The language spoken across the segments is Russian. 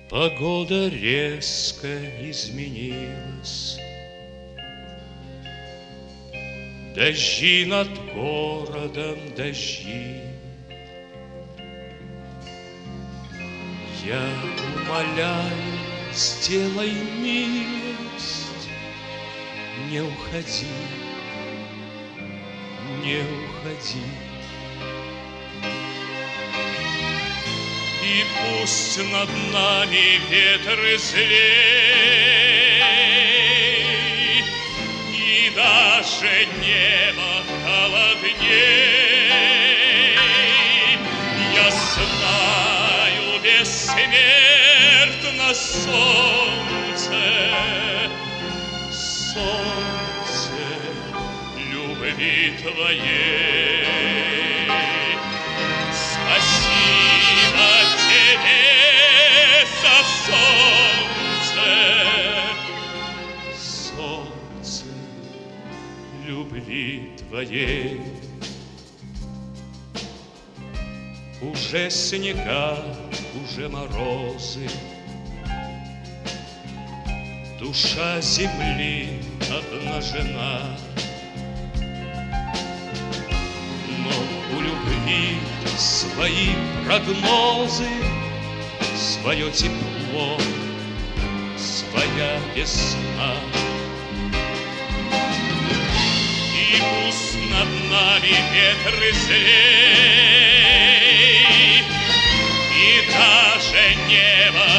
Погода резко изменилась. Дожди над городом, дожди. Я умоляю, сделай милость, не уходи, не уходи. И пусть над нами ветры злей, и даже небо холодней. Я знаю, бессмертно солнце, солнце любви твоей. Спасибо тебе за солнце, солнце любви твоей. Уже снега, уже морозы, душа земли обнажена. Но у любви свои прогнозы, свое тепло, своя весна. И пусть над нами ветры злей, и даже небо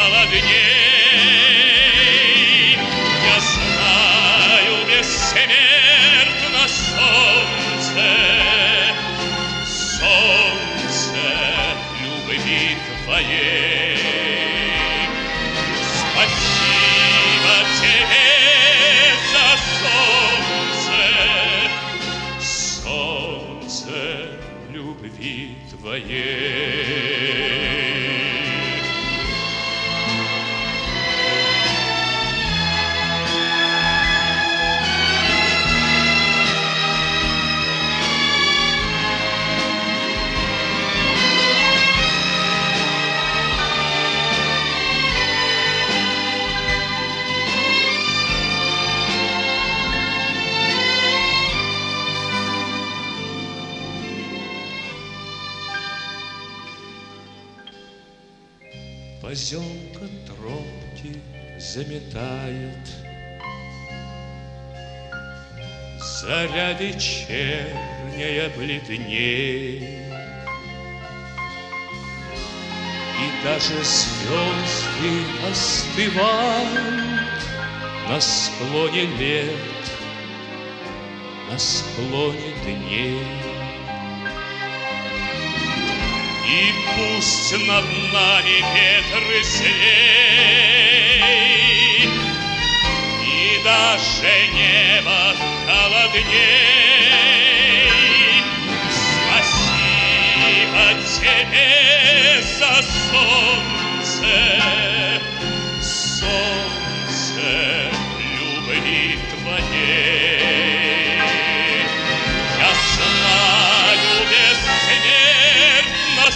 холодней. Я знаю, бессмертно солнце, солнце любви твоей. Спасибо тебе за солнце, солнце любви твоей. Поземка тропки заметает, заря вечерняя бледней, и даже звезды остывают на склоне лет, на склоне дней. И пусть над нами ветры злей, и даже небо холодней. Спасибо тебе за солнце, солнце любви твоей. Я знаю, бессмертно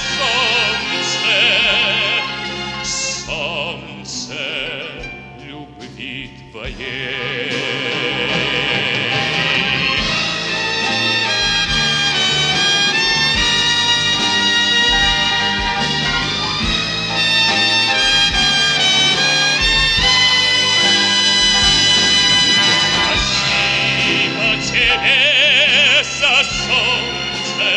солнце, солнце любви твоей. Спасибо тебе за солнце,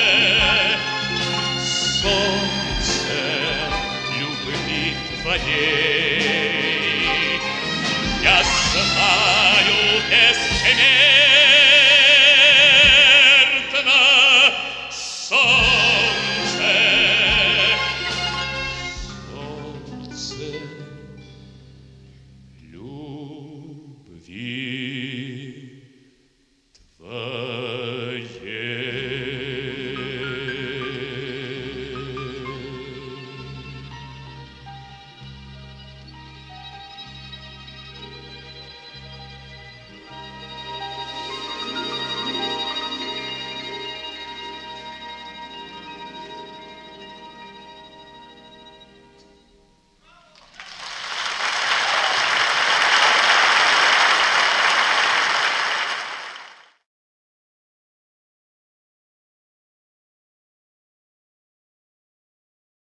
солнце любви твоей. Я знаю, без